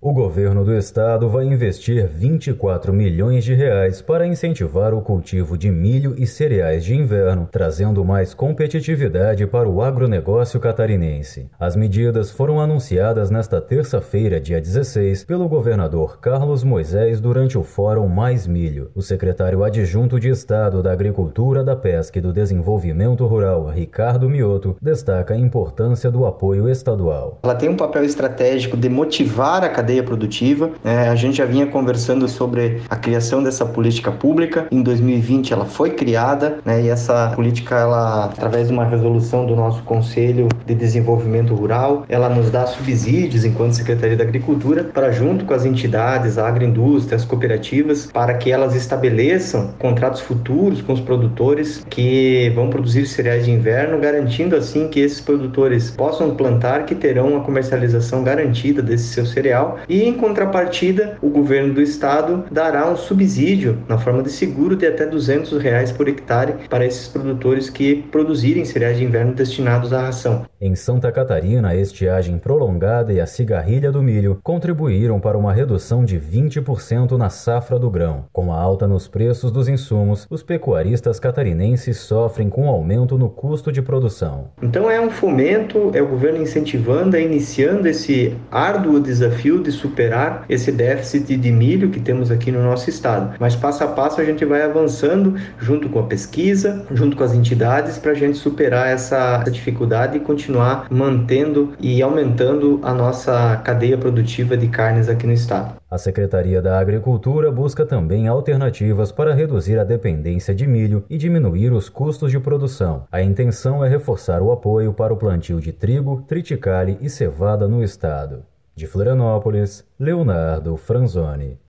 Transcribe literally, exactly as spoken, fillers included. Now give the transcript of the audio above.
O governo do estado vai investir vinte e quatro milhões de reais para incentivar o cultivo de milho e cereais de inverno, trazendo mais competitividade para o agronegócio catarinense. As medidas foram anunciadas nesta terça-feira, dia dezesseis, pelo governador Carlos Moisés durante o Fórum Mais Milho. O secretário adjunto de Estado da Agricultura, da Pesca e do Desenvolvimento Rural, Ricardo Mioto, destaca a importância do apoio estadual. Ela tem um papel estratégico de motivar a cadeia produtiva. É, a gente já vinha conversando sobre a criação dessa política pública. Em dois mil e vinte ela foi criada, né, e essa política, ela, através de uma resolução do nosso Conselho de Desenvolvimento Rural, ela nos dá subsídios enquanto Secretaria da Agricultura para, junto com as entidades, a agroindústria, as cooperativas, para que elas estabeleçam contratos futuros com os produtores que vão produzir cereais de inverno, garantindo assim que esses produtores possam plantar, que terão a comercialização garantida desse seu cereal. E, em contrapartida, o governo do estado dará um subsídio na forma de seguro de até duzentos reais por hectare para esses produtores que produzirem cereais de inverno destinados à ração. Em Santa Catarina, a estiagem prolongada e a cigarrilha do milho contribuíram para uma redução de vinte por cento na safra do grão. Com a alta nos preços dos insumos, os pecuaristas catarinenses sofrem com aumento no custo de produção. Então é um fomento, é o governo incentivando, é iniciando esse árduo desafio de superar esse déficit de milho que temos aqui no nosso estado. Mas passo a passo a gente vai avançando junto com a pesquisa, junto com as entidades, para a gente superar essa dificuldade e continuar mantendo e aumentando a nossa cadeia produtiva de carnes aqui no estado. A Secretaria da Agricultura busca também alternativas para reduzir a dependência de milho e diminuir os custos de produção. A intenção é reforçar o apoio para o plantio de trigo, triticale e cevada no estado. De Florianópolis, Leonardo Franzoni.